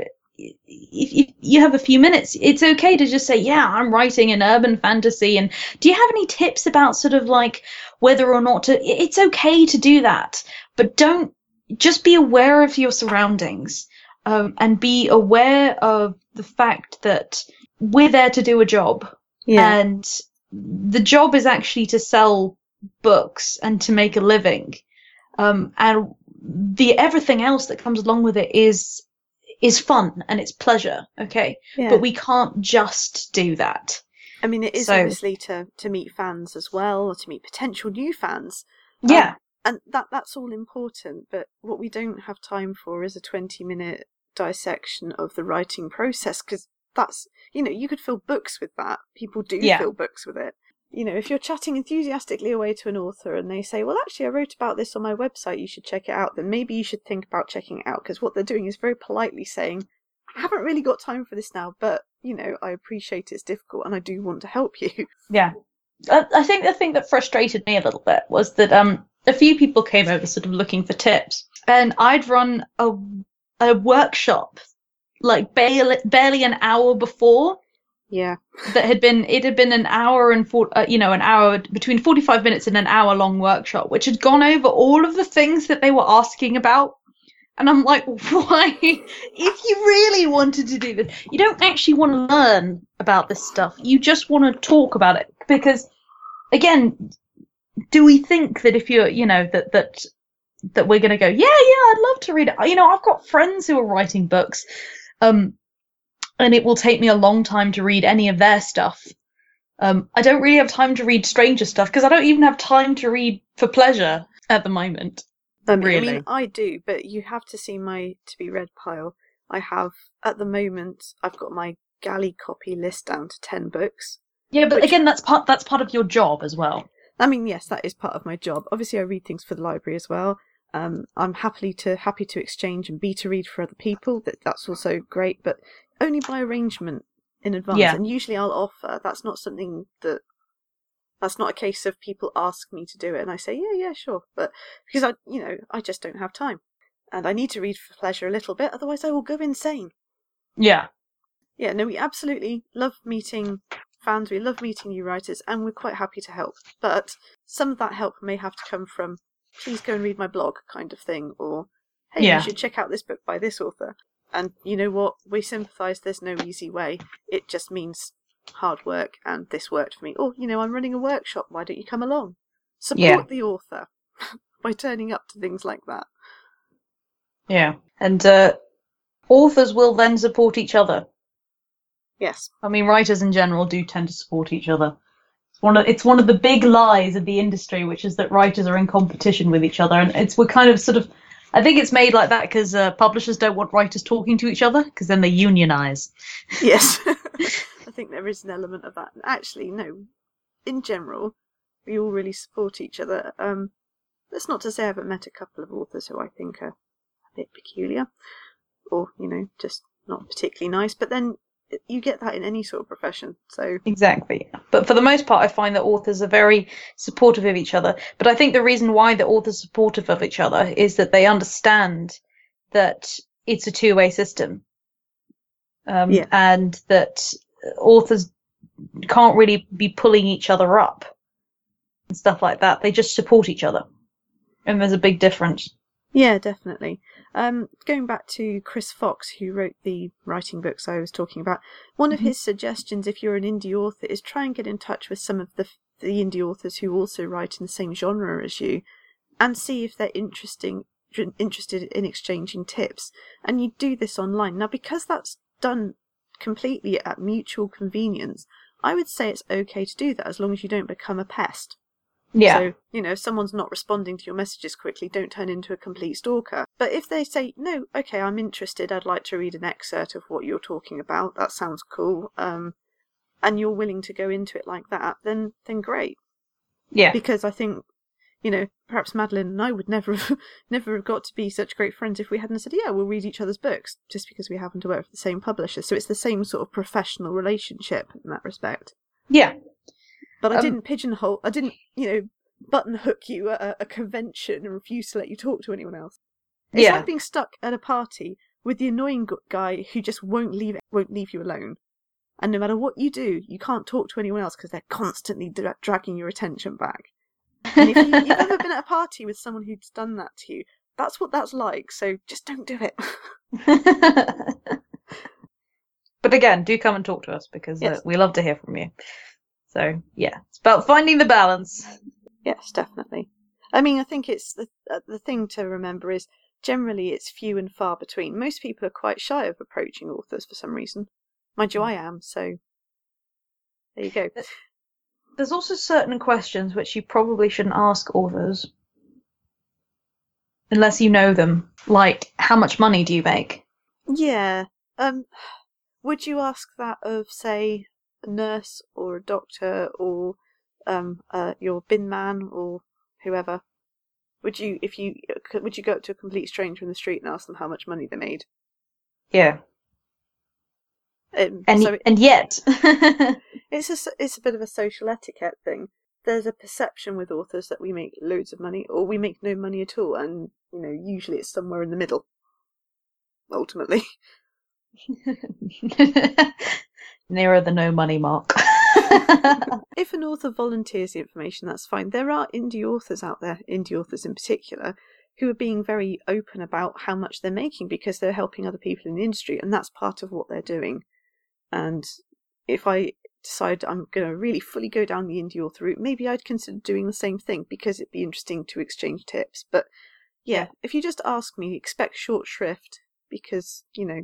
Speaker 1: if you have a few minutes, it's okay to just say, yeah, I'm writing an urban fantasy, and do you have any tips about sort of like whether or not to? It's okay to do that, but don't just be aware of your surroundings, and be aware of the fact that we're there to do a job, and the job is actually to sell books and to make a living. And everything else that comes along with it is fun and it's pleasure, okay? Yeah. But we can't just do that.
Speaker 2: I mean, it is obviously to meet fans as well, or to meet potential new fans.
Speaker 1: Yeah.
Speaker 2: And that's all important, but what we don't have time for is a 20-minute dissection of the writing process, because that's, you could fill books with that. People do fill books with it. If you're chatting enthusiastically away to an author and they say, well, actually, I wrote about this on my website, you should check it out, then maybe you should think about checking it out, because what they're doing is very politely saying, I haven't really got time for this now, but, I appreciate it's difficult and I do want to help you.
Speaker 1: Yeah. I think the thing that frustrated me a little bit was that a few people came over sort of looking for tips, and I'd run a workshop like barely an hour before.
Speaker 2: Yeah.
Speaker 1: It had been an hour and an hour, between 45 minutes and an hour long workshop, which had gone over all of the things that they were asking about. And I'm like, why? If you really wanted to do this, you don't actually want to learn about this stuff. You just want to talk about it. Because, again, do we think that if you're, that we're going to go, yeah, I'd love to read it. I've got friends who are writing books. And it will take me a long time to read any of their stuff. I don't really have time to read stranger stuff, because I don't even have time to read for pleasure at the moment. Really.
Speaker 2: I mean, I do, but you have to see my to-be-read pile. I have, at the moment, I've got my galley copy list down to 10 books.
Speaker 1: Yeah, but again, that's part of your job as well.
Speaker 2: I mean, yes, that is part of my job. Obviously, I read things for the library as well. I'm happy to exchange and beta read for other people. That's also great, but only by arrangement in advance. Yeah. And usually I'll offer. That's not a case of people ask me to do it and I say, yeah, sure. But because I just don't have time. And I need to read for pleasure a little bit, otherwise I will go insane.
Speaker 1: Yeah.
Speaker 2: Yeah, no, we absolutely love meeting fans, we love meeting new writers, and we're quite happy to help. But some of that help may have to come from, please go and read my blog kind of thing, or, hey, you should check out this book by this author. And you know what? We sympathise, there's no easy way. It just means hard work, and this worked for me. Or, I'm running a workshop, why don't you come along? Support the author by turning up to things like that.
Speaker 1: Yeah, and authors will then support each other.
Speaker 2: Yes.
Speaker 1: I mean, writers in general do tend to support each other. It's one of the big lies of the industry, which is that writers are in competition with each other, and we're kind of sort of. I think it's made like that because publishers don't want writers talking to each other, because then they unionize.
Speaker 2: Yes, I think there is an element of that. Actually, no. In general, we all really support each other. That's not to say I haven't met a couple of authors who I think are a bit peculiar, or just not particularly nice. But then you get that in any sort of profession. So
Speaker 1: Exactly. But for the most part, I find that authors are very supportive of each other. But I think the reason why the authors are supportive of each other is that they understand that it's a two-way system. And that authors can't really be pulling each other up and stuff like that. They just support each other. And there's a big difference.
Speaker 2: Yeah, definitely. Going back to Chris Fox, who wrote the writing books I was talking about, one of his suggestions, if you're an indie author, is try and get in touch with some of the indie authors who also write in the same genre as you, and see if they're interested in exchanging tips. And you do this online. Now, because that's done completely at mutual convenience, I would say it's okay to do that as long as you don't become a pest.
Speaker 1: Yeah.
Speaker 2: So, if someone's not responding to your messages quickly, don't turn into a complete stalker. But if they say, no, okay, I'm interested, I'd like to read an excerpt of what you're talking about, that sounds cool, and you're willing to go into it like that, then great.
Speaker 1: Yeah.
Speaker 2: Because I think, perhaps Madeline and I would never have got to be such great friends if we hadn't said, yeah, we'll read each other's books, just because we happen to work for the same publisher. So it's the same sort of professional relationship in that respect.
Speaker 1: Yeah.
Speaker 2: But I didn't button hook you at a convention and refuse to let you talk to anyone else. It's like being stuck at a party with the annoying guy who just won't leave you alone. And no matter what you do, you can't talk to anyone else because they're constantly dragging your attention back. And if you've ever been at a party with someone who's done that to you, that's what that's like. So just don't do it.
Speaker 1: But again, do come and talk to us, because we love to hear from you. So, yeah, it's about finding the balance.
Speaker 2: Yes, definitely. I mean, I think it's the thing to remember is generally it's few and far between. Most people are quite shy of approaching authors for some reason. Mind you, I am, so there you go.
Speaker 1: There's also certain questions which you probably shouldn't ask authors unless you know them. Like, how much money do you make?
Speaker 2: Yeah. Would you ask that of, say, a nurse or a doctor or your bin man or whoever? Would you go up to a complete stranger in the street and ask them how much money they made?
Speaker 1: Yeah. And yet
Speaker 2: it's a bit of a social etiquette thing. There's a perception with authors that we make loads of money or we make no money at all, and usually it's somewhere in the middle ultimately.
Speaker 1: Nearer the no money mark.
Speaker 2: If an author volunteers the information, that's fine. There are indie authors out there, indie authors in particular, who are being very open about how much they're making because they're helping other people in the industry, and that's part of what they're doing. And if I decide I'm going to really fully go down the indie author route, maybe I'd consider doing the same thing because it'd be interesting to exchange tips. But yeah, if you just ask me, expect short shrift, because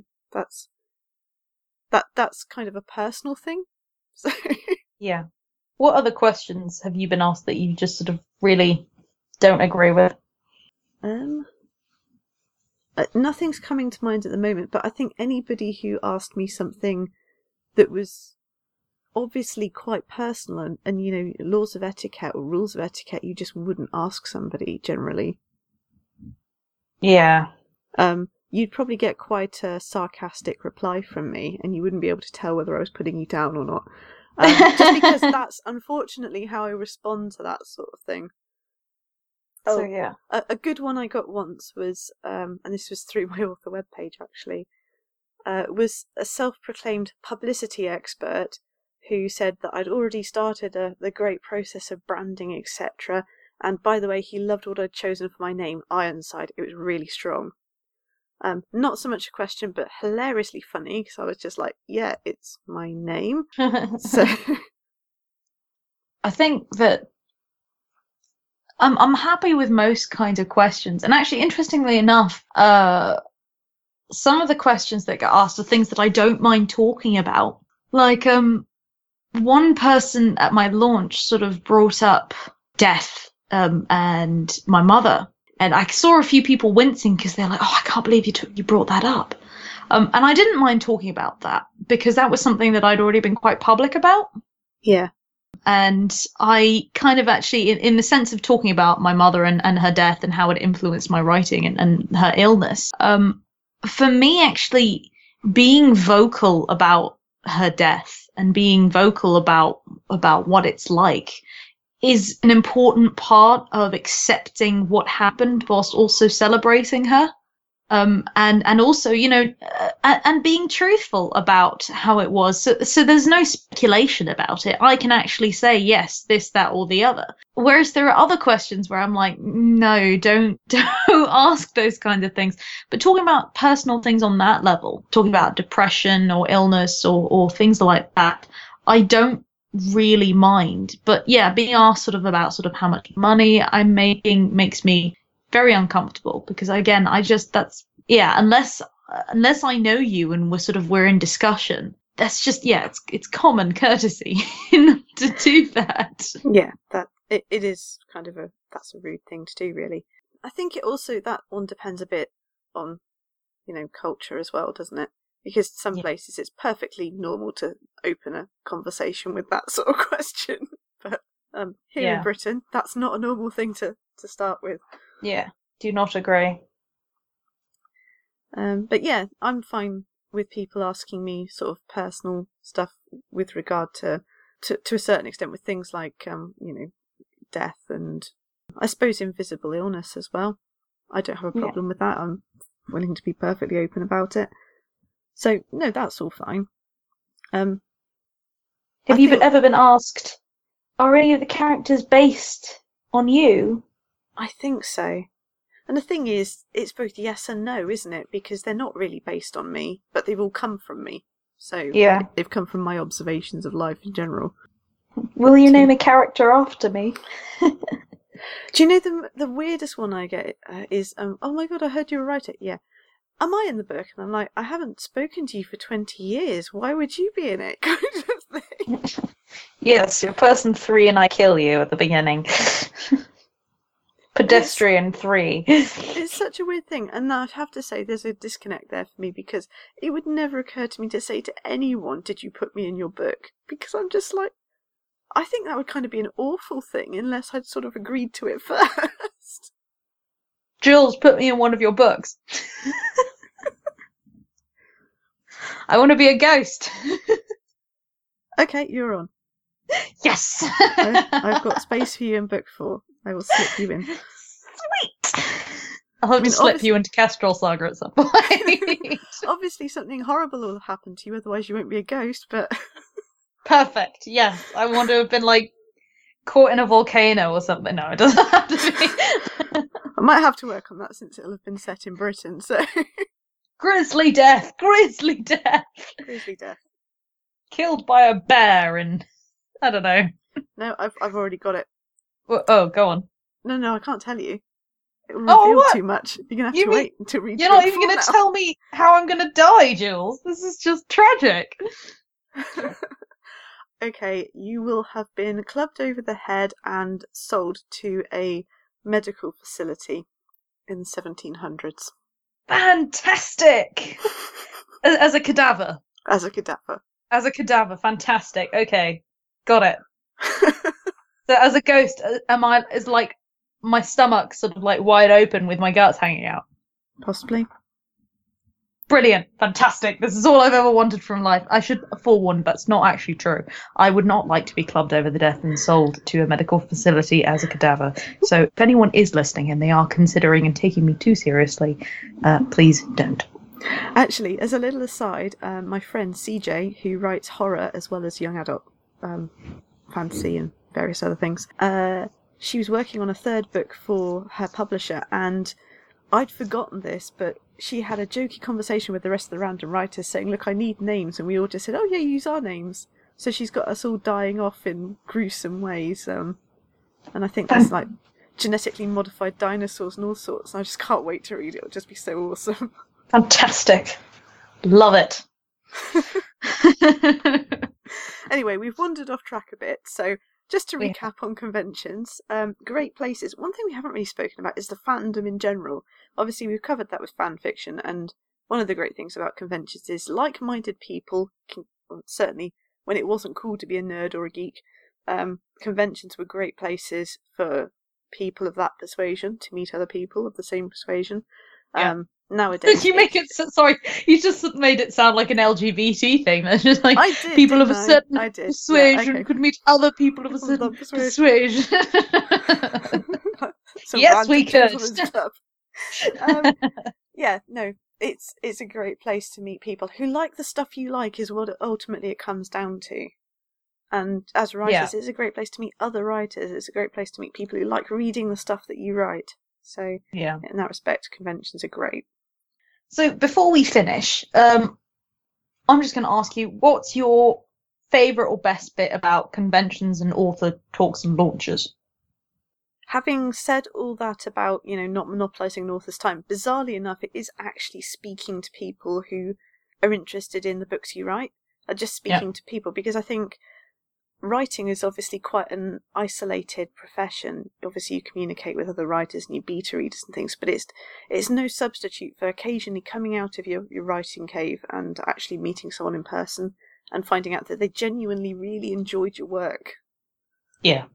Speaker 2: that's kind of a personal thing. So
Speaker 1: yeah. What other questions have you been asked that you just sort of really don't agree with?
Speaker 2: Nothing's coming to mind at the moment, but I think anybody who asked me something that was obviously quite personal and laws of etiquette or rules of etiquette, you just wouldn't ask somebody generally.
Speaker 1: Yeah.
Speaker 2: You'd probably get quite a sarcastic reply from me, and you wouldn't be able to tell whether I was putting you down or not. Just because that's unfortunately how I respond to that sort of thing.
Speaker 1: So yeah.
Speaker 2: A good one I got once was, and this was through my author webpage actually, was a self-proclaimed publicity expert who said that I'd already started the great process of branding, etc. And by the way, he loved what I'd chosen for my name, Ironside. It was really strong. Not so much a question, but hilariously funny, because I was just like, yeah, it's my name. So
Speaker 1: I think that I'm happy with most kinds of questions. And actually, interestingly enough, some of the questions that get asked are things that I don't mind talking about. Like, one person at my launch sort of brought up death and my mother. And I saw a few people wincing because they're like, oh, I can't believe you brought that up. And I didn't mind talking about that because that was something that I'd already been quite public about.
Speaker 2: Yeah.
Speaker 1: And I kind of actually, in the sense of talking about my mother and her death and how it influenced my writing and her illness, for me, actually, being vocal about her death and being vocal about what it's like is an important part of accepting what happened whilst also celebrating her. And also, and being truthful about how it was. So there's no speculation about it. I can actually say, yes, this, that, or the other. Whereas there are other questions where I'm like, no, don't ask those kinds of things. But talking about personal things on that level, talking about depression or illness or things like that, I don't really mind. But yeah, being asked about how much money I'm making makes me very uncomfortable because again, unless I know you and we're in discussion, that's just it's common courtesy to do that.
Speaker 2: Yeah, that it is kind of that's a rude thing to do, really. I think it also, that one depends a bit on culture as well, doesn't it? Because some places it's perfectly normal to open a conversation with that sort of question, but here in Britain, that's not a normal thing to start with.
Speaker 1: Yeah, do not agree.
Speaker 2: But yeah, I'm fine with people asking me sort of personal stuff with regard to a certain extent with things like, death and I suppose invisible illness as well. I don't have a problem with that. I'm willing to be perfectly open about it. So, no, that's all fine. Have
Speaker 1: you ever been asked, are any of the characters based on you?
Speaker 2: I think so. And the thing is, it's both yes and no, isn't it? Because they're not really based on me, but they've all come from me. So they've come from my observations of life in general.
Speaker 1: Will you name a character after me?
Speaker 2: Do you know the weirdest one I get is, oh my god, I heard you were writer. Yeah. Am I in the book? And I'm like, I haven't spoken to you for 20 years. Why would you be in it? Kind of thing.
Speaker 1: Yes, you're person 3 and I kill you at the beginning. Pedestrian 3.
Speaker 2: It's such a weird thing, and I have to say there's a disconnect there for me because it would never occur to me to say to anyone, did you put me in your book? Because I'm just like, I think that would kind of be an awful thing unless I'd sort of agreed to it first.
Speaker 1: Jules, put me in one of your books. I want to be a ghost.
Speaker 2: Okay, you're on.
Speaker 1: Yes!
Speaker 2: I've got space for you in book 4. I will slip you in.
Speaker 1: Sweet! I'll have to slip you into Castrol Saga at some point.
Speaker 2: Obviously something horrible will happen to you, otherwise you won't be a ghost, but...
Speaker 1: Perfect, yes. I want to have been, caught in a volcano or something. No, it doesn't have to be.
Speaker 2: I might have to work on that since it'll have been set in Britain, so...
Speaker 1: Grisly death! Grisly death!
Speaker 2: Grisly death.
Speaker 1: Killed by a bear and... I don't know.
Speaker 2: No, I've already got it.
Speaker 1: Oh, go on.
Speaker 2: No, I can't tell you. It will reveal too much. You're going to have to wait until read.
Speaker 1: You're not even going to tell me how I'm going to die, Jules. This is just tragic.
Speaker 2: Okay, you will have been clubbed over the head and sold to a medical facility in the 1700s.
Speaker 1: Fantastic! As a cadaver.
Speaker 2: As a cadaver.
Speaker 1: As a cadaver, fantastic. Okay, got it. So as a ghost, is my stomach sort of wide open with my guts hanging out?
Speaker 2: Possibly.
Speaker 1: Brilliant, fantastic. This is all I've ever wanted from life. I should forewarn, that's not actually true. I would not like to be clubbed over the death and sold to a medical facility as a cadaver. So if anyone is listening and they are considering and taking me too seriously, please don't.
Speaker 2: Actually, as a little aside, my friend CJ, who writes horror as well as young adult fantasy and various other things, she was working on a third book for her publisher, and I'd forgotten this, but she had a jokey conversation with the rest of the random writers saying, look, I need names, and we all just said, oh yeah, use our names. So she's got us all dying off in gruesome ways, and I think that's genetically modified dinosaurs and all sorts, and I just can't wait to read it. It'll just be so awesome.
Speaker 1: Fantastic. Love it.
Speaker 2: Anyway, we've wandered off track a bit, so just to recap on conventions, great places. One thing we haven't really spoken about is the fandom in general. Obviously, we've covered that with fan fiction, and one of the great things about conventions is like-minded people can, well, certainly when it wasn't cool to be a nerd or a geek, conventions were great places for people of that persuasion to meet other people of the same persuasion. Nowadays,
Speaker 1: you make it sorry. You just made it sound like an LGBT thing. That's just like people of a certain persuasion could meet other people of a certain persuasion. Yes, we could.
Speaker 2: It's a great place to meet people who like the stuff you like. Is what ultimately it comes down to. And as writers, it's a great place to meet other writers. It's a great place to meet people who like reading the stuff that you write. So in that respect, conventions are great.
Speaker 1: So before we finish, I'm just going to ask you, what's your favourite or best bit about conventions and author talks and launches?
Speaker 2: Having said all that about, not monopolising an author's time, bizarrely enough, it is actually speaking to people who are interested in the books you write. Just speaking to people, because I think writing is obviously quite an isolated profession. Obviously, you communicate with other writers and you beta readers and things, but it's no substitute for occasionally coming out of your writing cave and actually meeting someone in person and finding out that they genuinely really enjoyed your work.
Speaker 1: Yeah.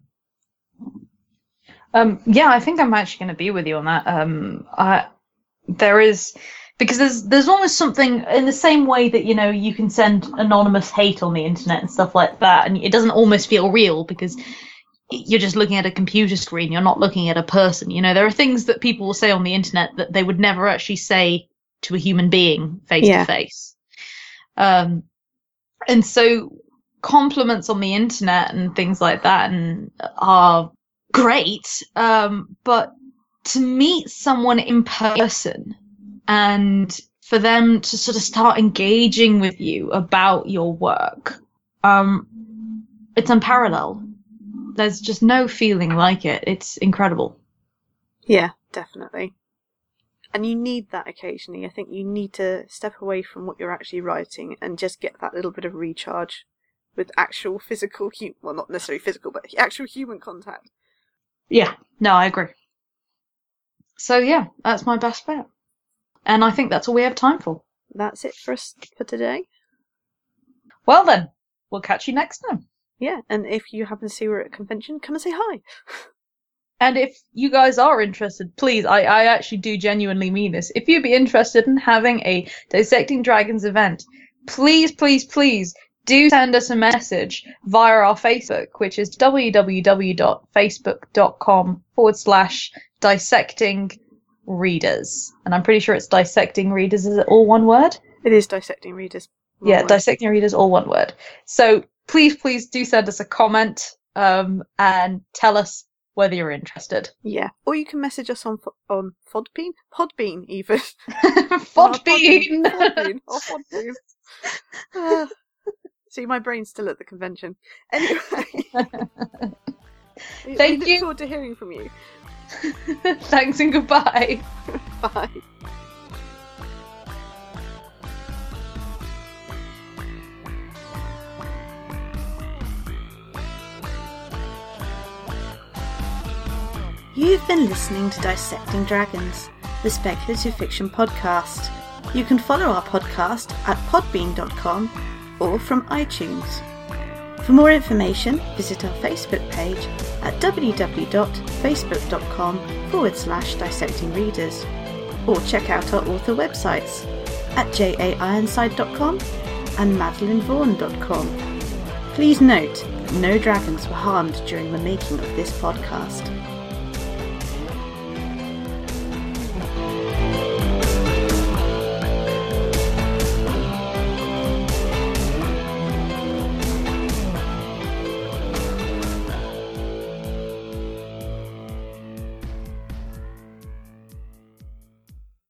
Speaker 1: I think I'm actually going to be with you on that. There is... Because there's almost something in the same way that, you can send anonymous hate on the internet and stuff like that, and it doesn't almost feel real because you're just looking at a computer screen, you're not looking at a person. There are things that people will say on the internet that they would never actually say to a human being face to face. And so compliments on the internet and things like that are great, but to meet someone in person and for them to sort of start engaging with you about your work, it's unparalleled. There's just no feeling like it. It's incredible.
Speaker 2: Yeah, definitely. And you need that occasionally. I think you need to step away from what you're actually writing and just get that little bit of recharge with actual physical, well, not necessarily physical, but actual human contact.
Speaker 1: Yeah, no, I agree. So that's my best bet. And I think that's all we have time for.
Speaker 2: That's it for us for today.
Speaker 1: Well then, we'll catch you next time.
Speaker 2: Yeah, and if you happen to see we're at a convention, come and say hi.
Speaker 1: And if you guys are interested, please, I actually do genuinely mean this. If you'd be interested in having a Dissecting Dragons event, please, please, please do send us a message via our Facebook, which is www.facebook.com/dissecting-readers. And I'm pretty sure it's Dissecting Readers. Is it all one word?
Speaker 2: It is Dissecting Readers.
Speaker 1: Dissecting Readers, all one word. So please, please do send us a comment and tell us whether you're interested.
Speaker 2: Yeah, or you can message us on Podbean even.
Speaker 1: Podbean!
Speaker 2: Podbean. See, my brain's still at the convention. Anyway.
Speaker 1: Thank you.
Speaker 2: Look forward to hearing from you.
Speaker 1: Thanks and goodbye.
Speaker 2: Bye. You've been listening to Dissecting Dragons, the speculative fiction podcast. You can follow our podcast at podbean.com or from iTunes. For more information, visit our Facebook page at www.facebook.com/dissectingreaders or check out our author websites at jaironside.com and madeleinevaughan.com. Please note, no dragons were harmed during the making of this podcast.